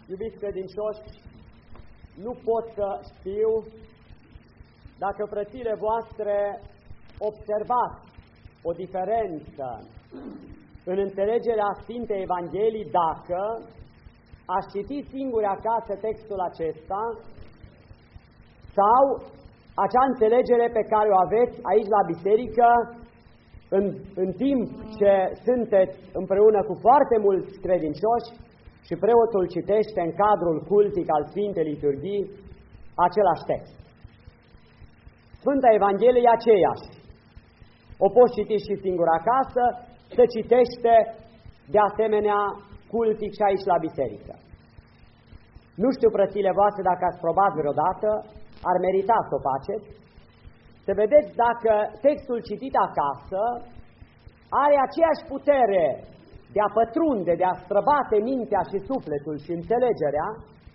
Iubiți credincioși, nu pot să știu dacă frățile voastre observați o diferență în înțelegerea Sfintei Evangheliei dacă aș citi singuri acasă textul acesta sau acea înțelegere pe care o aveți aici la biserică în timp ce sunteți împreună cu foarte mulți credincioși și preotul citește în cadrul cultic al Sfintei Liturghii același text. Sfânta Evanghelie e aceeași. O poți citi și singur acasă, se citește de asemenea cultic și aici la biserică. Nu știu, frățile voastre, dacă ați probat vreodată, ar merita să o faceți, să vedeți dacă textul citit acasă are aceeași putere de a pătrunde, de a străbate mintea și sufletul și înțelegerea,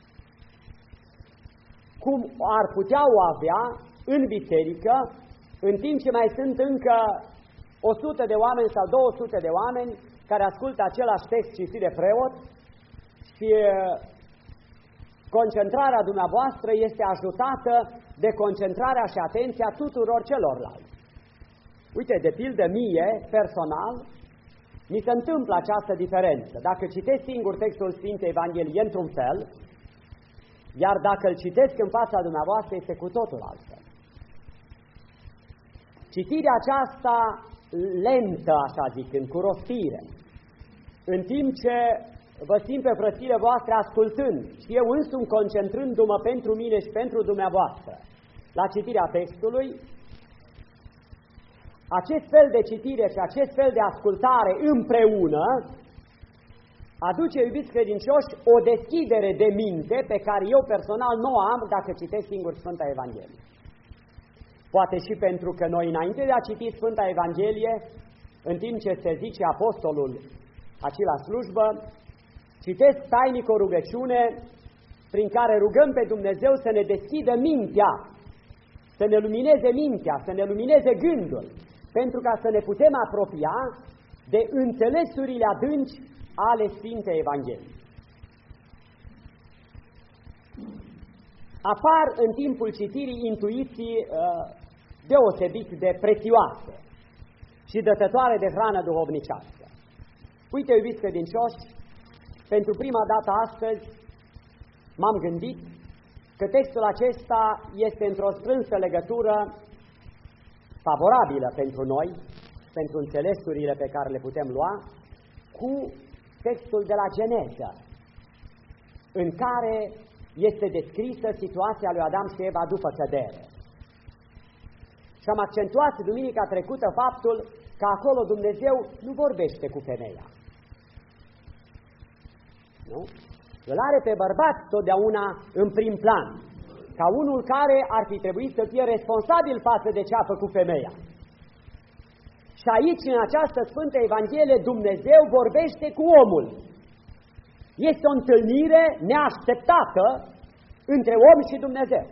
cum ar putea o avea în biserică, în timp ce mai sunt încă 100 de oameni sau 200 de oameni care ascultă același text citit de preot și concentrarea dumneavoastră este ajutată de concentrarea și atenția tuturor celorlalți. Uite, de pildă mie, personal, mi se întâmplă această diferență. Dacă citesc singur textul Sfintei Evangheliei într-un fel, iar dacă îl citesc în fața dumneavoastră este cu totul altfel. Citirea aceasta lentă, așa zicând, cu rostire, în timp ce vă simt pe frățile voastre ascultând și eu însumi concentrându-mă pentru mine și pentru dumneavoastră la citirea textului, acest fel de citire și acest fel de ascultare împreună aduce, iubiți credincioși, o deschidere de minte pe care eu personal nu o am dacă citesc singur Sfânta Evanghelie. Poate și pentru că noi, înainte de a citi Sfânta Evanghelie, în timp ce se zice apostolul aici la slujbă, citesc tainic o rugăciune prin care rugăm pe Dumnezeu să ne deschidă mintea, să ne lumineze mintea, să ne lumineze gândul, pentru ca să ne putem apropia de înțelesurile adânci ale Sfintei Evangheliei. Apar în timpul citirii intuiții deosebit de prețioase și dătătoare de hrană duhovnicească. Uite, iubiți credincioși, pentru prima dată astăzi m-am gândit că textul acesta este într-o strânsă legătură favorabilă pentru noi, pentru înțelesurile pe care le putem lua, cu textul de la Geneză, în care este descrisă situația lui Adam și Eva după cădere. Și am accentuat duminica trecută faptul că acolo Dumnezeu nu vorbește cu femeia. Nu? Îl are pe bărbat totdeauna în prim plan, ca unul care ar fi trebuit să fie responsabil față de ce a făcut femeia. Și aici, în această Sfântă Evanghelie, Dumnezeu vorbește cu omul. Este o întâlnire neașteptată între om și Dumnezeu.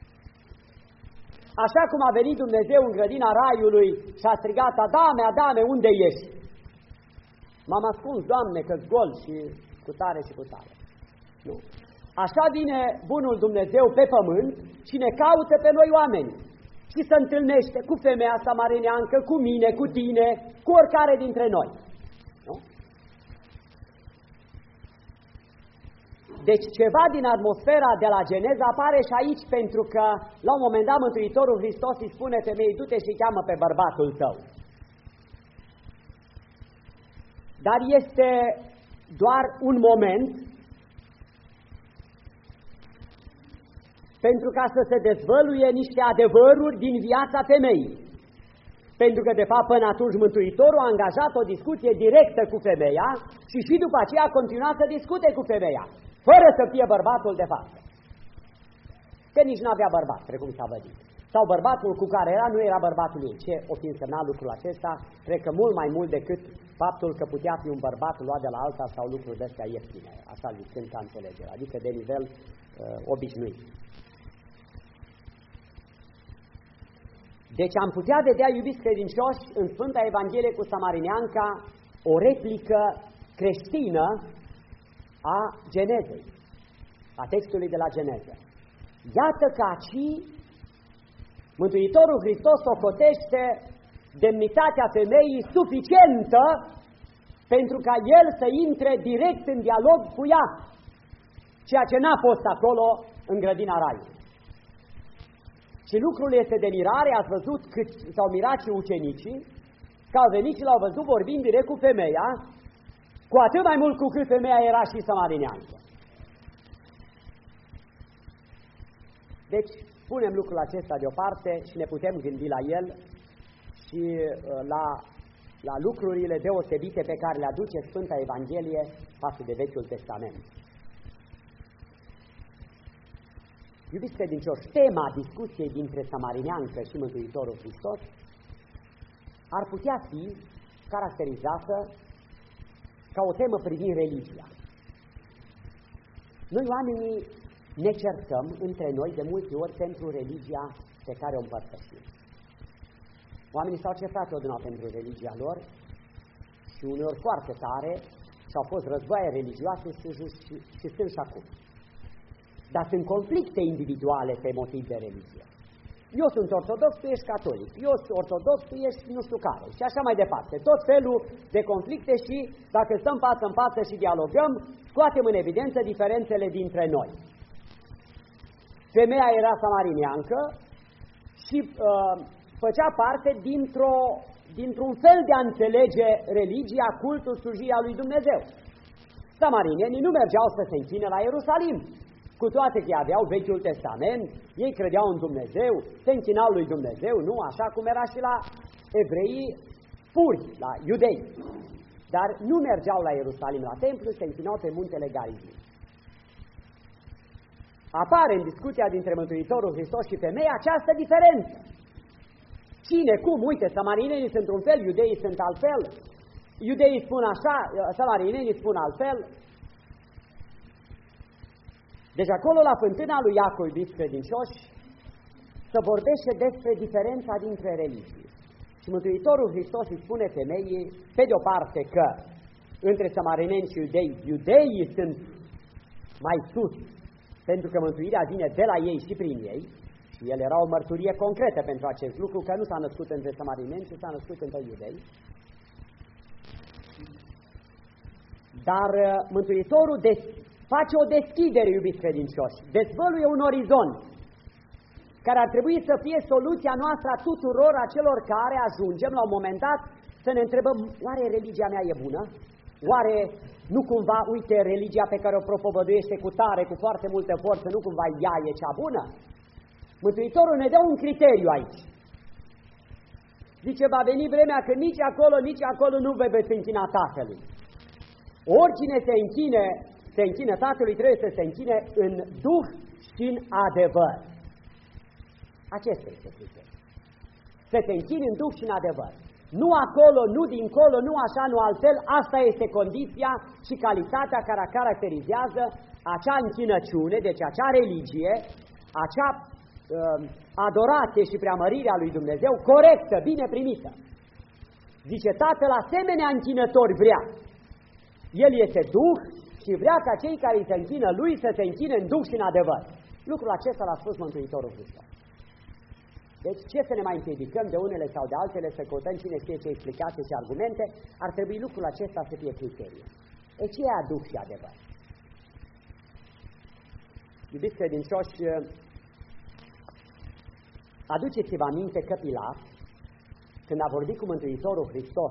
Așa cum a venit Dumnezeu în grădina Raiului și a strigat: Adame, Adame, unde ești? M-am ascuns, Doamne, că-s gol și cu tare și cu tare. Nu. Așa vine bunul Dumnezeu pe pământ și ne caută pe noi oameni și se întâlnește cu femeia samarineancă, cu mine, cu tine, cu oricare dintre noi. Nu? Deci ceva din atmosfera de la Geneza apare și aici, pentru că la un moment dat Mântuitorul Hristos îi spune femeii: du-te și cheamă pe bărbatul tău. Dar este doar un moment pentru ca să se dezvăluie niște adevăruri din viața femeii. Pentru că, de fapt, până atunci Mântuitorul a angajat o discuție directă cu femeia și după aceea a continuat să discute cu femeia, fără să fie bărbatul de față. Că nici nu avea bărbat, precum s-a văzut. Sau bărbatul cu care era nu era bărbatul ei. Ce o fi însemnat lucrul acesta? Cred că mult mai mult decât faptul că putea fi un bărbat luat de la alta sau lucruri de-astea ieftine, așa zicând ca înțelegere, adică de nivel obișnuit. Deci am putea vedea, iubiți credincioși, în Sfânta Evanghelie cu Samarineanca o replică creștină a Genezei. a textului de la Geneză. Iată că aici Mântuitorul Hristos socotește demnitatea femeii suficientă pentru ca el să intre direct în dialog cu ea, ceea ce n-a fost acolo în grădina Raiului. Și lucrul este de mirare, ați văzut cât s-au mirat și ucenicii, că au venit și l-au văzut vorbind direct cu femeia, cu atât mai mult cu cât femeia era și samarineancă. Deci, punem lucrul acesta deoparte și ne putem gândi la el și la lucrurile deosebite pe care le aduce Sfânta Evanghelie față de Vechiul Testament. Iubiți credincioși, tema discuției dintre samarineancă și Mântuitorul Hristos ar putea fi caracterizată ca o temă privind religia. Noi oamenii ne certăm între noi de multe ori pentru religia pe care o împărtășim. Oamenii s-au certat odată pentru religia lor și uneori foarte tare și au fost războaie religioase și sunt și acum. Dar sunt conflicte individuale pe motiv de religie. Eu sunt ortodox, tu ești catolic, eu sunt ortodox, tu ești nu știu care și așa mai departe. Tot felul de conflicte și dacă stăm față în față și dialogăm, scoatem în evidență diferențele dintre noi. Femeia era samarineancă și făcea parte dintr-un fel de a înțelege religia, cultul, slujia lui Dumnezeu. Samarinenii nu mergeau să se închine la Ierusalim, cu toate că aveau Vechiul Testament, ei credeau în Dumnezeu, se închinau lui Dumnezeu, nu așa cum era și la evreii puri, la iudei. Dar nu mergeau la Ierusalim, la templu, se închinau pe muntele Garizim. Apare în discuția dintre Mântuitorul Hristos și femeia această diferență. Cine, cum, uite, samarinenii sunt un fel, iudeii sunt altfel, iudeii spun așa, samarinenii spun altfel. Deci acolo la fântâna lui Iacov, iubiți credincioși, se vorbește despre diferența dintre religii. Și Mântuitorul Hristos îi spune femeii, pe de o parte că între samarineni și iudeii sunt mai sus, pentru că mântuirea vine de la ei și prin ei, și el era o mărturie concretă pentru acest lucru, că nu s-a născut între samarineni, ci s-a născut între iudei. Dar Mântuitorul face o deschidere, iubiți credincioși, dezvăluie un orizont, care ar trebui să fie soluția noastră a tuturor acelor care ajungem la un moment dat să ne întrebăm, oare religia mea e bună? Oare nu cumva, uite, religia pe care o propovăduiește cu tare, cu foarte multă forță, nu cumva ea e cea bună? Mântuitorul ne dă un criteriu aici. Zice, va veni vremea că nici acolo nu vă veți închina Tatălui. Oricine se închină Tatălui, trebuie să se închine în Duh și în adevăr. Acesta este criteriul. Să se închine în Duh și în adevăr. Nu acolo, nu dincolo, nu așa, nu altfel, asta este condiția și calitatea care caracterizează acea închinăciune, deci acea religie, acea adorație și preamărire a lui Dumnezeu corectă, bine primită. Zice, Tatăl asemenea închinători vrea. El este Duh și vrea ca cei care îi se închină lui să se închine în Duh și în adevăr. Lucrul acesta l-a spus Mântuitorul Hristos. Deci ce să ne mai împiedicăm de unele sau de altele, să căutăm cine știe ce explicații și argumente, ar trebui lucrul acesta să fie criteriu. E ce e Duh și adevăr? Iubiți credincioși, aduceți-vă aminte că Pilat, când a vorbit cu Mântuitorul Hristos,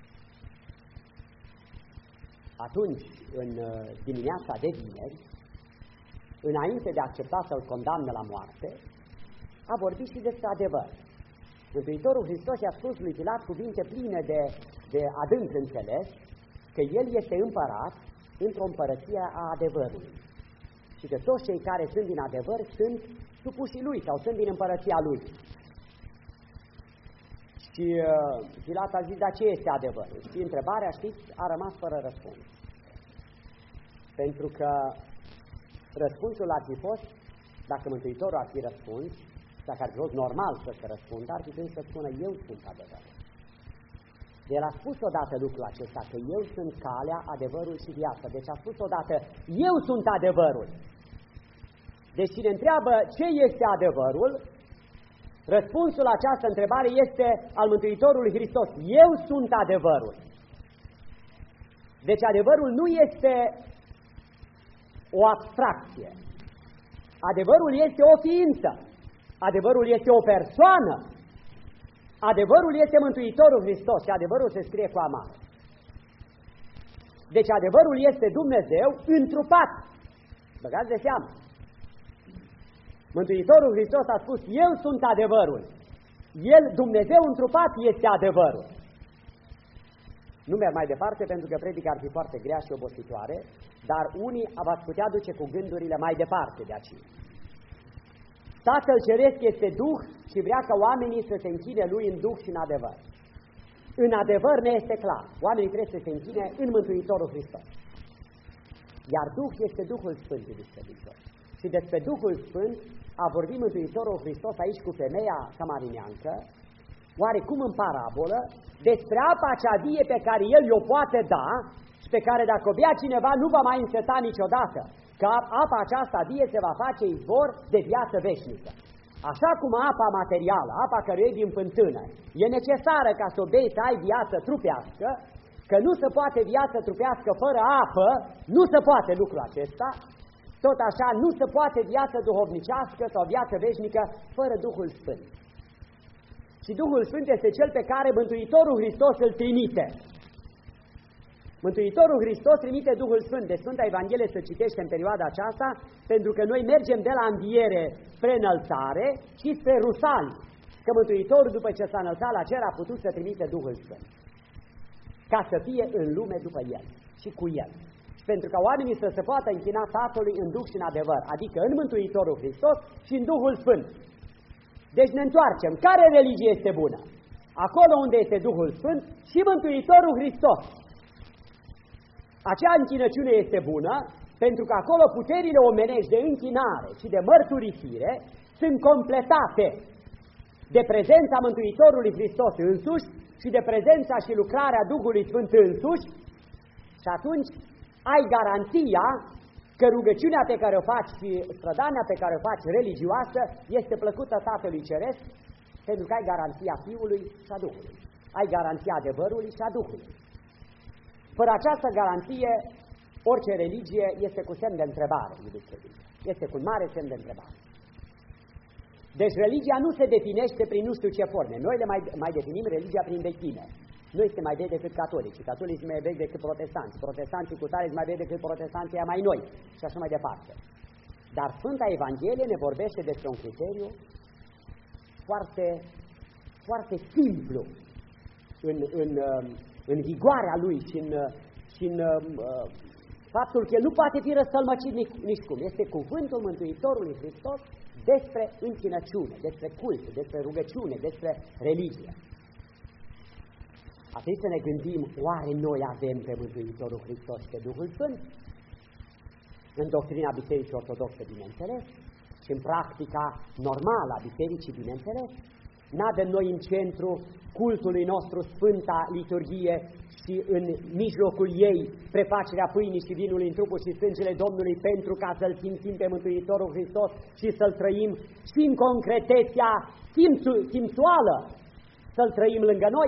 atunci, în dimineața de vineri, înainte de a accepta să-l condamne la moarte, a vorbit și despre adevăr. Mântuitorul Hristos i-a spus lui Pilat cuvinte pline de adânc înțeles, că el este împărat într-o împărăție a adevărului. Și că toți cei care sunt din adevăr sunt supușii lui sau sunt din împărăția lui. Și Pilat a zis, dar ce este adevărul? Și întrebarea, știți, a rămas fără răspuns. Pentru că răspunsul ar fi fost, dacă Mântuitorul ar fi răspuns, dacă ar fi fost normal să se răspundă, ar fi trebuit să spună, eu sunt adevărul. El a spus odată lucrul acesta, că eu sunt calea, adevărul și viața. Deci a spus odată, eu sunt adevărul. Deci cine întreabă ce este adevărul, răspunsul la această întrebare este al Mântuitorului Hristos. Eu sunt adevărul. Deci adevărul nu este o abstracție. Adevărul este o ființă. Adevărul este o persoană. Adevărul este Mântuitorul Hristos și adevărul se scrie cu A mare. Deci adevărul este Dumnezeu întrupat. Băgați de seamă. Mântuitorul Hristos a spus, eu sunt adevărul. El, Dumnezeu întrupat, este adevărul. Nu merg mai departe pentru că predica ar fi foarte grea și obositoare, dar unii v-ați putea duce cu gândurile mai departe de aici. Tatăl Ceresc este Duh și vrea ca oamenii să se închine Lui în Duh și în adevăr. În adevăr ne este clar, oamenii trebuie să se închine în Mântuitorul Hristos. Iar Duh este Duhul Sfânt, iubiți credincioși. Și despre Duhul Sfânt a vorbit Mântuitorul Hristos aici cu femeia samarineancă, oarecum în parabolă, despre apa cea vie pe care El o poate da și pe care dacă o bea cineva nu va mai înseta niciodată, că apa aceasta vie se va face izvor de viață veșnică. Așa cum apa materială, apa care e din fântână, e necesară ca să o bei să ai viață trupească, că nu se poate viață trupească fără apă, nu se poate lucrul acesta, tot așa nu se poate viață duhovnicească sau viață veșnică fără Duhul Sfânt. Și Duhul Sfânt este Cel pe care Mântuitorul Hristos îl trimite. Mântuitorul Hristos trimite Duhul Sfânt. De Sfânta Evanghelie se citește în perioada aceasta, pentru că noi mergem de la înviere spre înălțare și spre Rusali. Că Mântuitorul, după ce s-a înălțat la cer, a putut să trimite Duhul Sfânt. Ca să fie în lume după El și cu El. Și pentru ca oamenii să se poată închina Tatălui în Duh și în adevăr, adică în Mântuitorul Hristos și în Duhul Sfânt. Deci ne întoarcem. Care religie este bună? Acolo unde este Duhul Sfânt și Mântuitorul Hristos. Acea închinăciune este bună, pentru că acolo puterile omenești de închinare și de mărturisire sunt completate de prezența Mântuitorului Hristos însuși și de prezența și lucrarea Duhului Sfânt însuși, și atunci ai garanția că rugăciunea pe care o faci și strădania pe care o faci religioasă este plăcută Tatălui Ceresc, pentru că ai garanția Fiului și a Duhului. Ai garanția adevărului și a Duhului. Fără această garanție, orice religie este cu semn de întrebare, iubiți credincioși. Este cu un mare semn de întrebare. Deci religia nu se definește prin nu știu ce forme. Noi le mai definim religia prin vechime. Noi suntem mai vechi decât catolici, catolicii mai vechi decât protestanți, protestanții cu tare mai vechi decât protestanții mai noi și așa mai departe. Dar Sfânta Evanghelie ne vorbește despre un criteriu foarte, foarte simplu în vigoarea lui și în faptul că el nu poate fi răstălmăcit nici cum. Este cuvântul Mântuitorului Hristos despre închinăciune, despre cult, despre rugăciune, despre religie. A trebuit să ne gândim, oare noi avem pe Mântuitorul Hristos și pe Duhul Sfânt? În doctrina Bisericii Ortodoxe, bineînțeles, și în practica normală a Bisericii, bineînțeles. N-avem noi în centru cultului nostru Sfânta Liturghie și în mijlocul ei prefacerea pâinii și vinului în trupul și sângele Domnului, pentru ca să-L simțim pe Mântuitorul Hristos și să-L trăim și în concretețea simțuală, să-L trăim lângă noi.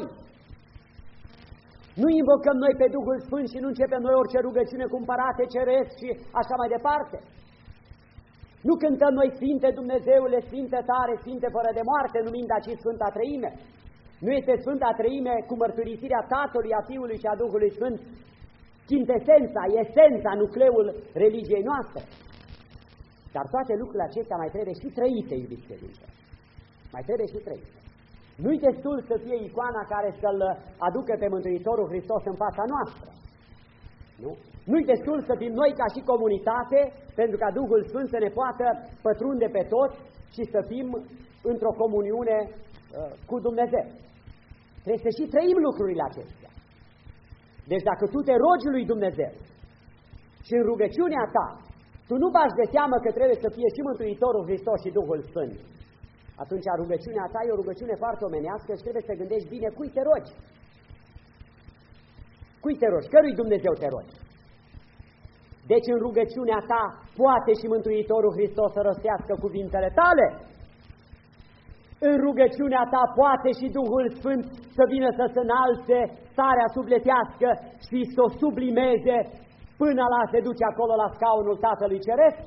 Nu invocăm noi pe Duhul Sfânt și nu începem noi orice rugăciune cu împărate ceresc și așa mai departe. Nu cântăm noi Sfinte Dumnezeule, Sfinte tare, Sfinte fără de moarte, numind aici Sfânta Treime. Nu este Sfânta Treime cu mărturisirea Tatălui, a Fiului și a Duhului Sfânt chintesența, esența, nucleul religiei noastre. Dar toate lucrurile acestea mai trebuie și trăite, iubiți credincioși. Mai trebuie și trăite. Nu-i destul să fie icoana care să-L aducă pe Mântuitorul Hristos în fața noastră. Nu? Nu-i destul să fim noi ca și comunitate, pentru ca Duhul Sfânt să ne poată pătrunde pe toți și să fim într-o comuniune cu Dumnezeu. Trebuie să și trăim lucrurile acestea. Deci dacă tu te rogi lui Dumnezeu și în rugăciunea ta, tu nu bagi de seamă că trebuie să fie și Mântuitorul Hristos și Duhul Sfânt, atunci rugăciunea ta e o rugăciune foarte omenească și trebuie să gândești bine cui te rogi. Cui te rogi? Cărui Dumnezeu te rogi? Deci în rugăciunea ta poate și Mântuitorul Hristos să rostească cuvintele tale. În rugăciunea ta poate și Duhul Sfânt să vină să se înalte starea sufletească și să o sublimeze până la se duce acolo la scaunul Tatălui Ceresc.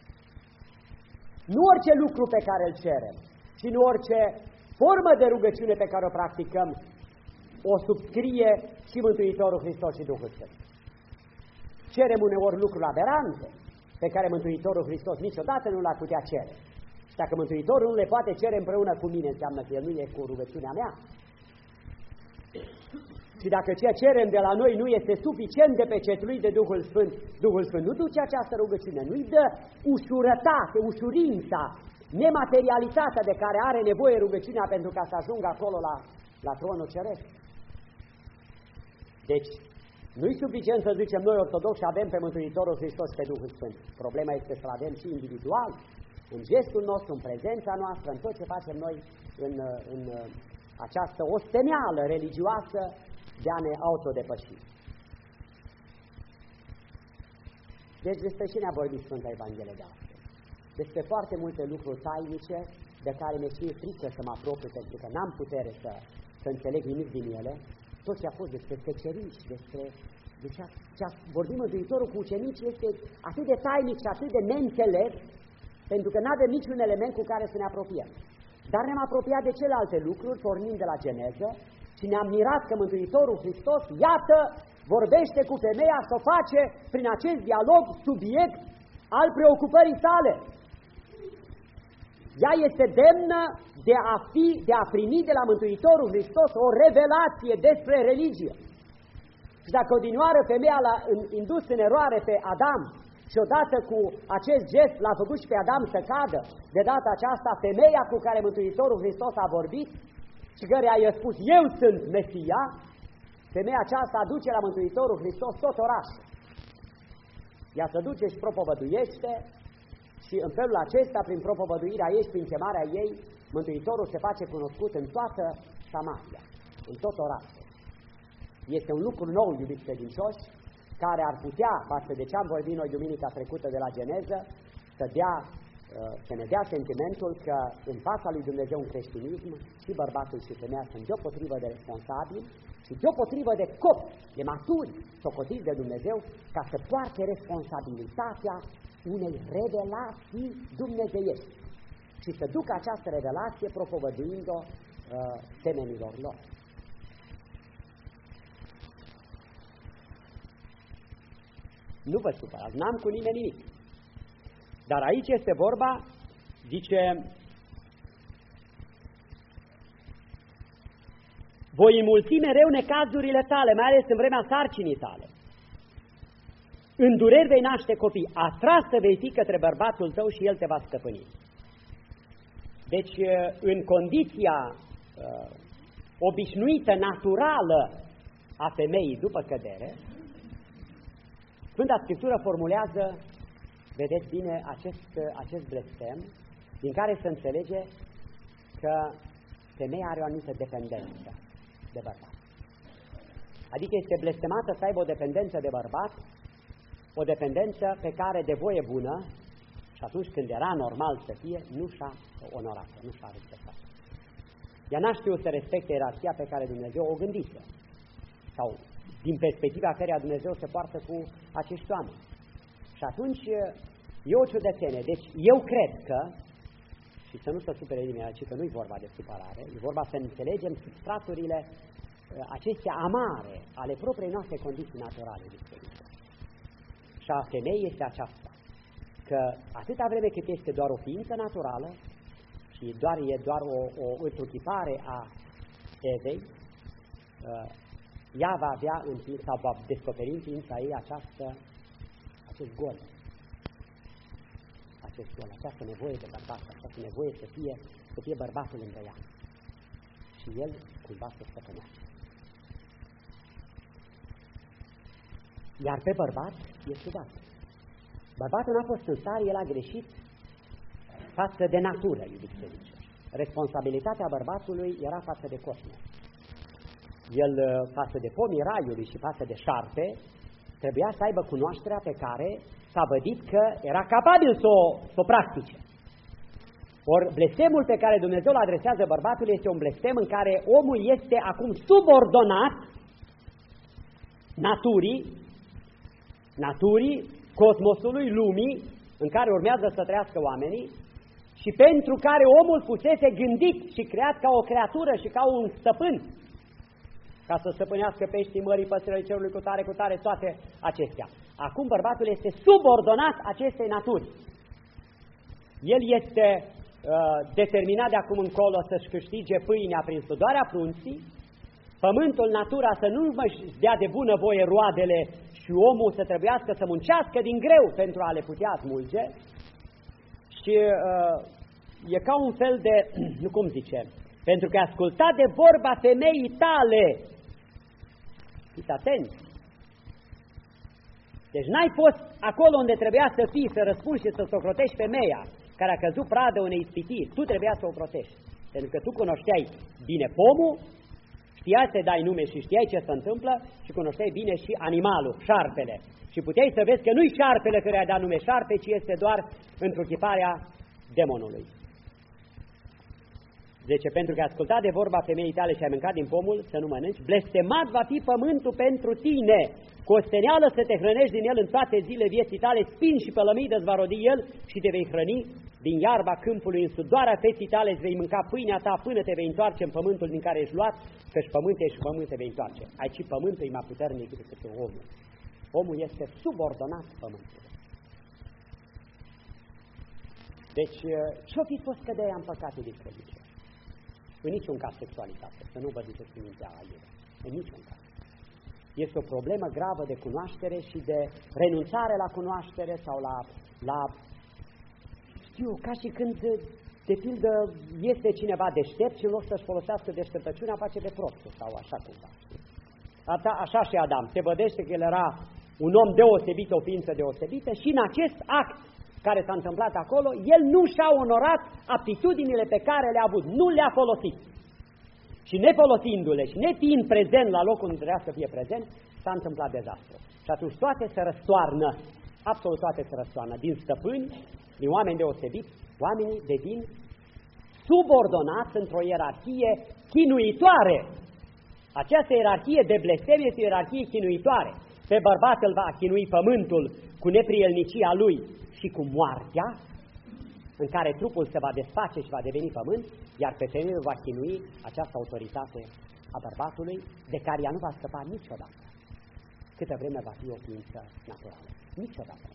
Nu orice lucru pe care îl cerem, ci nu orice formă de rugăciune pe care o practicăm, o subscrie și Mântuitorul Hristos și Duhul Sfânt. Cerem uneori lucruri aberante pe care Mântuitorul Hristos niciodată nu l-ar putea cere. Și dacă Mântuitorul nu le poate cere împreună cu mine, înseamnă că El nu e cu rugăciunea mea. Și dacă ceea cerem de la noi nu este suficient de pecetuit de Duhul Sfânt, Duhul Sfânt nu duce această rugăciune, nu-i dă ușurătate, ușurința, nematerialitatea de care are nevoie rugăciunea pentru ca să ajungă acolo la tronul ceresc. Deci, nu-i suficient să zicem noi ortodoxi avem pe Mântuitorul Hristos și pe Duhul Sfânt. Problema este să-L avem și individual, în gestul nostru, în prezența noastră, în tot ce facem noi în această osteneală religioasă de a ne autodepăși. Deci despre ce ne-a vorbit Sfânta Evanghelie de astăzi? Despre foarte multe lucruri tainice de care mi-e fie frică să mă apropiu, pentru că n-am putere să înțeleg nimic din ele. Tot ce a fost despre fecerici, despre ce a vorbit Mântuitorul cu ucenicii este atât de tainic și atât de neînțeles, pentru că n-avem niciun element cu care să ne apropiem. Dar ne-am apropiat de celelalte lucruri, pornind de la Geneză, și ne-am mirat că Mântuitorul Hristos, iată, vorbește cu femeia să o face prin acest dialog subiect al preocupării sale. Ea este demnă de a primi de la Mântuitorul Hristos o revelație despre religie. Și dacă odinioară femeia l-a indus în eroare pe Adam și odată cu acest gest l-a făcut și pe Adam să cadă, de data aceasta femeia cu care Mântuitorul Hristos a vorbit și care i-a spus, eu sunt Mesia, femeia aceasta aduce la Mântuitorul Hristos tot orașul. Ea se duce și propovăduiește și în felul acesta, prin propovăduirea ei și prin chemarea ei, Mântuitorul se face cunoscut în toată Samaria, în tot orașul. Este un lucru nou, iubiți credincioși, care ar putea, față de ce am vorbit noi duminica trecută de la Geneză, să ne dea sentimentul că în fața lui Dumnezeu în creștinism și bărbatul și femeia sunt deopotrivă de responsabili și deopotrivă de copți, de maturi, socotiți de Dumnezeu, ca să poarte responsabilitatea unei revelații dumnezeiești și să ducă această revelație propovăduind-o temenilor lor. Nu vă supărați, n-am cu nimeni nimic. Dar aici este vorba, zice, voi înmulți mereu necazurile tale, mai ales în vremea sarcinii tale. În dureri vei naște copii, atrasă vei fi către bărbatul tău și el te va stăpâni. Deci, în condiția obișnuită, naturală a femeii după cădere, Sfânta Scriptură formulează, vedeți bine, acest blestem, din care se înțelege că femeia are o anumită dependență de bărbat. Adică este blestemată să aibă o dependență de bărbat, o dependență pe care de voie bună, și atunci când era normal să fie, nu și-a onorat-o, nu și-a respectat. Ea n-a știut să respecte ierarhia pe care Dumnezeu o gândise, sau din perspectiva căreia Dumnezeu se poartă cu acești oameni. Și atunci e o ciudățenie. Deci eu cred că, și să nu se supere nimeni, ci că nu-i vorba de supărare, e vorba să înțelegem substraturile acestea amare ale propriei noastre condiții naturale. Și a femeii este aceasta, că atâta vreme cât este doar o ființă naturală și e doar o întruchipare a Evei, ea va avea sau va descoperi în ființa ei acest gol, această nevoie de bărbat, această nevoie să fie bărbatul lângă ea și el cumva să stăpânească. Iar pe bărbat e ciudat. Bărbatul n-a fost în stare, el a greșit față de natură, iubiți credincioși. Responsabilitatea bărbatului era față de cosmos. El, față de pomii raiului și față de șarpe, trebuia să aibă cunoașterea pe care s-a vădit că era capabil să o practice. Ori blestemul pe care Dumnezeu îl adresează bărbatului este un blestem în care omul este acum subordonat naturii, cosmosului, lumii în care urmează să trăiască oamenii și pentru care omul fusese gândit și creat ca o creatură și ca un stăpân, ca să stăpânească peștii mării, păsările cerului, cu tare, toate acestea. Acum bărbatul este subordonat acestei naturi. El este determinat de acum încolo să-și câștige pâinea prin sudoarea frunții, pământul, natura să nu își dea de bună voie roadele și omul să trebuiască să muncească din greu pentru a le putea smulge. Și e ca un fel de, cum zice, pentru că asculta de vorba femeii tale. Fiți atenți! Deci n-ai fost acolo unde trebuia să fii, să răspunzi și să socrotești femeia care a căzut pradă unei ispitiri. Tu trebuia să o protești. Pentru că tu cunoșteai bine pomul, știai să dai nume și știai ce se întâmplă și cunoșteai bine și animalul, șarpele. Și puteai să vezi că nu-i șarpele care a dat nume șarpe, ci este doar întruchiparea demonului. Deci, pentru că ai ascultat de vorba femeii tale și ai mâncat din pomul, să nu mănânci, blestemat va fi pământul pentru tine, cu o steneală să te hrănești din el în toate zile vieții tale, spini și pălămii îți va rodi el și te vei hrăni din iarba câmpului, în sudoarea feții tale îți vei mânca pâinea ta până te vei întoarce în pământul din care ești luat, căci pământ ești și pământ te vei întoarce. Aici pământul e mai puternic decât omul. Omul este subordonat pământului. Deci, ce-o fi fost căderea în păcat, iubiți credincioși? În niciun caz sexualitate, să nu vă duceți cu mintea aiurea. În niciun caz. Este o problemă gravă de cunoaștere și de renunțare la cunoaștere sau la știu, ca și când, de pildă, este cineva deștept și în loc să-și folosească deșteptăciunea, face de prostul sau așa cumva. Așa și Adam, se vădește că el era un om deosebit, o ființă deosebită și în acest act care s-a întâmplat acolo, el nu și-a onorat aptitudinile pe care le-a avut, nu le-a folosit. Și nefolosindu-le și nefiind prezent la locul unde trebuia să fie prezent, s-a întâmplat dezastru. Și atunci toate se răstoarnă, absolut toate se răstoarnă, din stăpâni, din oameni deosebiți, oamenii devin subordonați într-o ierarhie chinuitoare. Această ierarhie de blestem este o ierarhie chinuitoare. Pe bărbat îl va chinui pământul cu neprielnicia lui și cu moartea, în care trupul se va desface și va deveni pământ, iar pe femeie va chinui această autoritate a bărbatului, de care ea nu va scăpa niciodată, câtă vreme va fi o ființă naturală. Niciodată.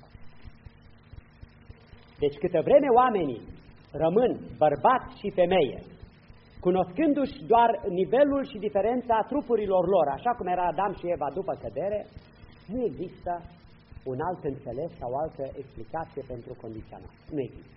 Deci câtă vreme oamenii rămân bărbat și femeie, cunoscându-și doar nivelul și diferența trupurilor lor, așa cum era Adam și Eva după cădere, nu există un alt înțeles sau o altă explicație pentru condiția noastră. Nu există.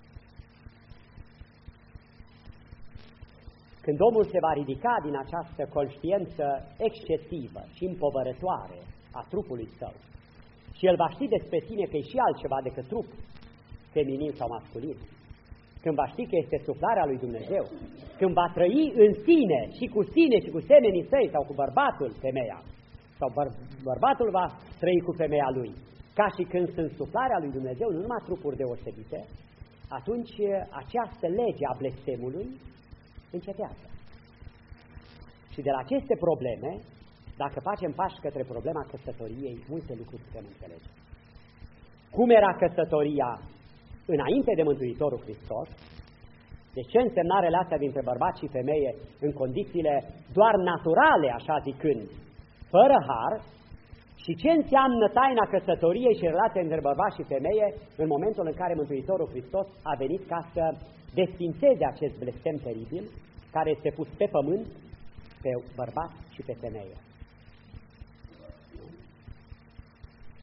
Când omul se va ridica din această conștiință excesivă și împovărătoare a trupului său și el va ști despre sine că e și altceva decât trup, feminin sau masculin, când va ști că este suflarea lui Dumnezeu, când va trăi în sine și cu sine și cu semenii săi sau cu bărbatul, femeia, sau bărbatul va trăi cu femeia lui, ca și când sunt suflarea lui Dumnezeu, nu numai trupuri deosebite, atunci această lege a blestemului încetează. Și de la aceste probleme, dacă facem pași către problema căsătoriei, multe lucruri putem înțelege. Cum era căsătoria înainte de Mântuitorul Hristos, deci ce însemna relația dintre bărbat și femeie în condițiile doar naturale, așa zicând, fără har, și ce înseamnă taina căsătoriei și relația între bărbat și femeie în momentul în care Mântuitorul Hristos a venit ca să desfințeze acest blestem teribil care este pus pe pământ, pe bărbat și pe femeie.